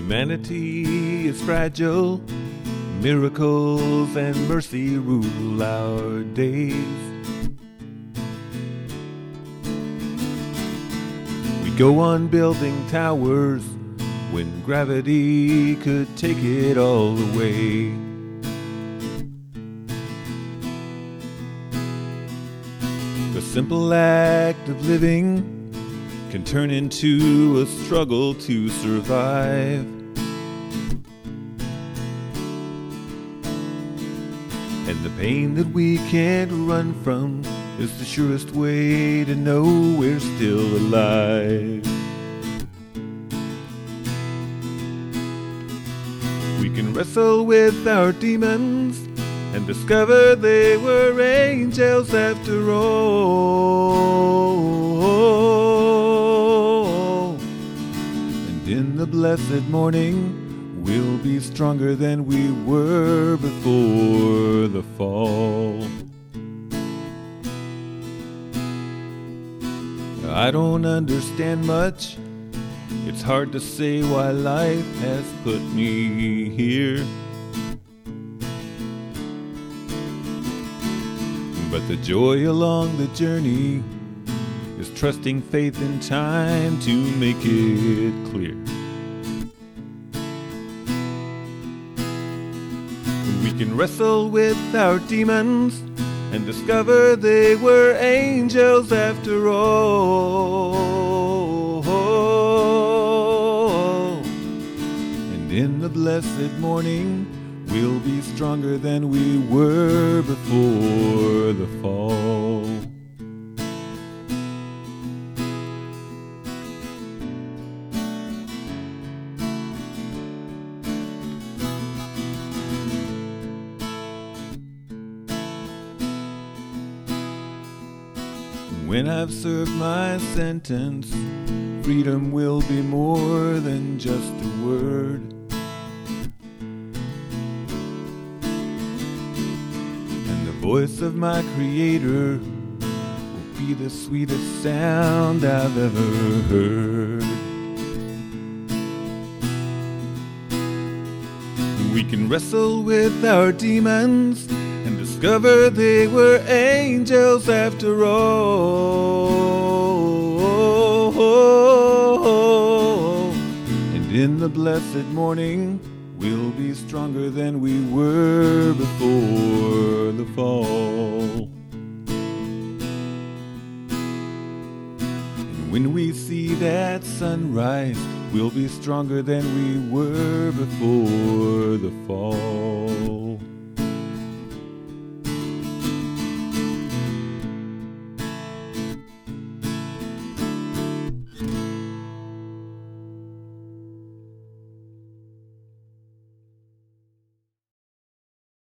Humanity is fragile, miracles and mercy rule our days. We go on building towers when gravity could take it all away. The simple act of living can turn into a struggle to survive. And the pain that we can't run from is the surest way to know we're still alive. We can wrestle with our demons and discover they were angels after all. And in the blessed morning, we'll be stronger than we were before the fall. I don't understand much. It's hard to say why life has put me here. But the joy along the journey is trusting faith in time to make it clear. We can wrestle with our demons and discover they were angels after all. And in the blessed morning, we'll be stronger than we were before the fall. When I've served my sentence, freedom will be more than just a word. And the voice of my Creator will be the sweetest sound I've ever heard. We can wrestle with our demons and discover they were angels after all. And in the blessed morning, we'll be stronger than we were before the fall. And when we see that sunrise, we'll be stronger than we were before the fall.